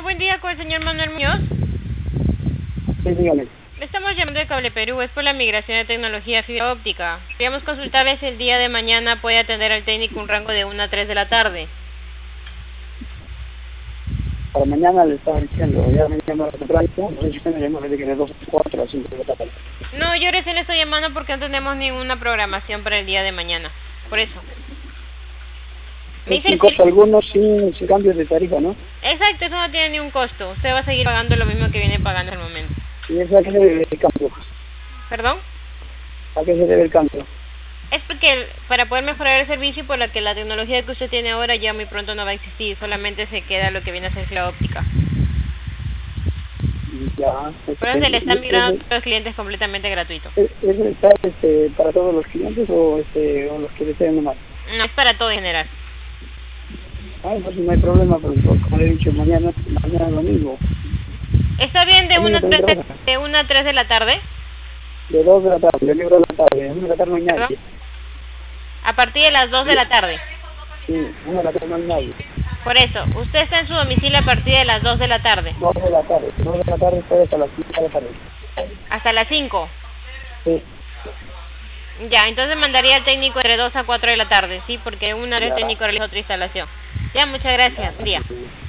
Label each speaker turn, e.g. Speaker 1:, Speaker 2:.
Speaker 1: buen día con el señor Manuel Muñoz.
Speaker 2: Sí, dígame.
Speaker 1: Le estamos llamando de Cable Perú, es por la migración de tecnología fibra óptica. Queríamos consultarle si el día de mañana puede atender al técnico un rango de 1 a 3 de la tarde.
Speaker 2: Para mañana le estaba diciendo, ya me llama temprano, no sé si usted me llamó desde que de 2 a 4 a 5 de la tarde.
Speaker 1: No, yo recién le estoy llamando porque no tenemos ninguna programación para el día de mañana, por eso.
Speaker 2: Sin costo alguno, sin cambios de tarifa, ¿no?
Speaker 1: Exacto, eso no tiene ni un costo. Usted va a seguir pagando lo mismo que viene pagando al momento.
Speaker 2: ¿Y eso a qué se debe el cambio?
Speaker 1: ¿Perdón?
Speaker 2: ¿A qué se debe el cambio?
Speaker 1: Es porque para poder mejorar el servicio, por la que la tecnología que usted tiene ahora ya muy pronto no va a existir, solamente se queda lo que viene a ser fibra óptica.
Speaker 2: Ya.
Speaker 1: Por eso se le están migrando a los clientes completamente gratuito.
Speaker 2: ¿Eso está para todos los clientes o los que deseen nomás?
Speaker 1: No, es para todo en general.
Speaker 2: Pues no hay problema, pero como le he dicho, mañana es lo mismo.
Speaker 1: ¿Está bien de 1 a 3 de la tarde?
Speaker 2: De 2 de la tarde, de 1 de la tarde, de 1 de la tarde no hay nadie.
Speaker 1: A partir de las 2 de la tarde.
Speaker 2: Sí, 1 de la tarde no hay nadie.
Speaker 1: Por eso, usted está en su domicilio a partir de las 2 de la tarde.
Speaker 2: 2 de la tarde, 2 de la tarde estoy hasta las 5 de la tarde.
Speaker 1: ¿Hasta las 5?
Speaker 2: Sí.
Speaker 1: Ya, entonces mandaría al técnico entre 2 a 4 de la tarde, ¿sí? Porque una hora el técnico realiza otra instalación. Ya, muchas gracias. Buen día.